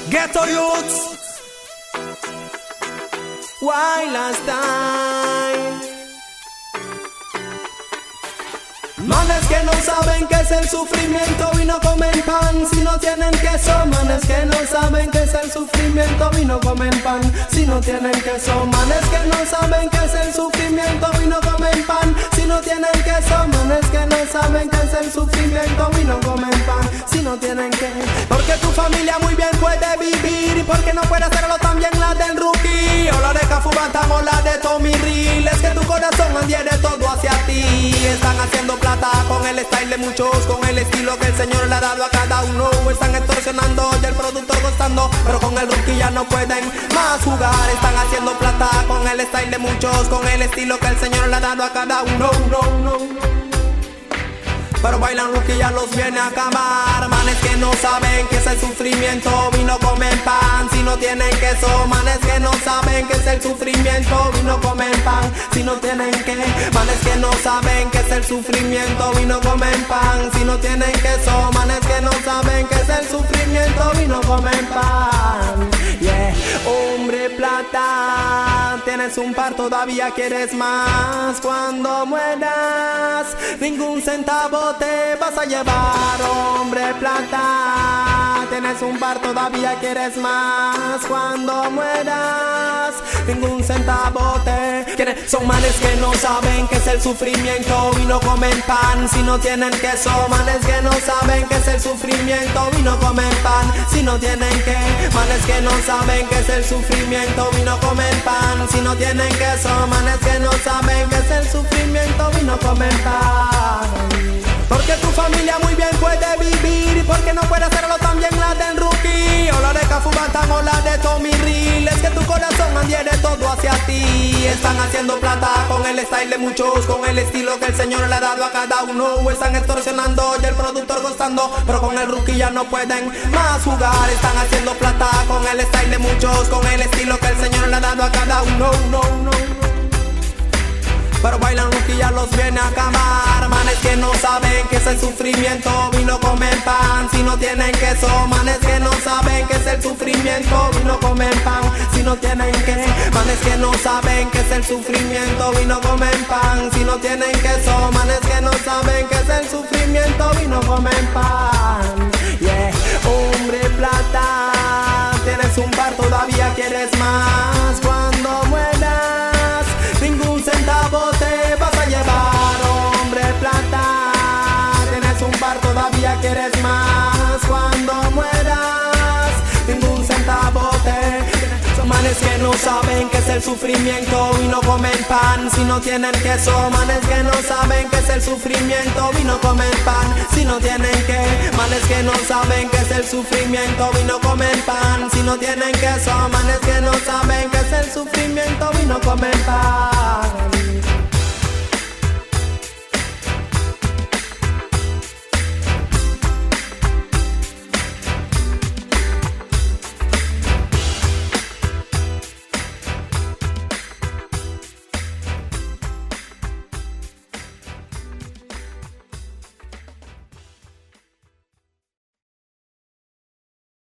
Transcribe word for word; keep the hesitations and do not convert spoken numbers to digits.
Ghetto Youths, Wild Style. Manes que no saben qué es el sufrimiento y no comen pan si no tienen queso. Manes que no saben qué es el sufrimiento y no comen pan si no tienen queso. Manes que no saben qué es el sufrimiento y no comen pan si no tienen queso. Manes que no saben qué es el sufrimiento y no comen pan si no tienen que. Porque tu familia muy bien puede vivir y porque no puede hacerlo también la del Rookie o la de Cafu Bantam o la de Tommy Real. Es que tu corazón adhiere todo hacia ti. Están haciendo plata con el style de muchos, con el estilo que el Señor le ha dado a cada uno. Están extorsionando y el productor gozando, pero con el Rookie ya no pueden más jugar. Están haciendo plata con el style de muchos, con el estilo que el Señor le ha dado a cada uno. No, no. Pero bailan Rookie ya los viene a acabar. Manes que no saben qué es el sufrimiento y no comen pan si no tienen queso. Manes que no saben qué es el sufrimiento y no comen pan si no tienen que. Manes que no saben qué es el sufrimiento y no comen pan si no tienen queso. Manes que no saben qué es el sufrimiento y no comen pan. Yeah, hombre plata, tienes un par, todavía quieres más. Cuando mueras, ningún centavo te vas a llevar. Hombre plata, tienes un par, todavía quieres más. Cuando mueras, ningún centavo te quieres. Son manes que no saben qué es el sufrimiento y no comen pan si no tienen queso. Manes que no saben qué es el sufrimiento y no comen pan si no tienen que. Manes que no saben qué es el sufrimiento y no comen pan si no tienen queso. Manes que no saben qué es el sufrimiento y no comen pan. Porque tu familia muy bien puede vivir y porque no puede hacerlo también la del Rookie o la de Cafu Bantam o la de Tommy Real. Es que tu corazón adhiere todo hacia ti. Están haciendo plata con el style de muchos, con el estilo que el Señor le ha dado a cada uno. Están extorsionando y el productor gozando, pero con el Rookie ya no pueden más jugar. Están haciendo plata con el style de muchos, con el estilo que el Señor le ha dado a cada uno. No, no. Pero bailan Rookie ya los viene a acabar. Manes que no saben qué es el sufrimiento y no comen pan si no tienen queso. Manes que no saben qué es el sufrimiento y no comen pan si no tienen que. Manes que no saben qué es el sufrimiento y no comen pan si no tienen queso. Manes que no saben qué es el sufrimiento y no comen pan. Yeah, hombre plata, tienes un par, todavía quieres más. Cuando mueras, ningún centavo te vas a llevar. Hombre plata, tienes un par, todavía quieres más. Cuando mueras, ningún centavo te. Son manes que no saben qué es el sufrimiento y no comen pan si no tienen queso. Manes que no saben qué es el sufrimiento y no comen pan si no tienen que. Manes que no saben qué es el sufrimiento y no comen pan si no tienen queso. Manes que no saben qué es el sufrimiento y no comen pan.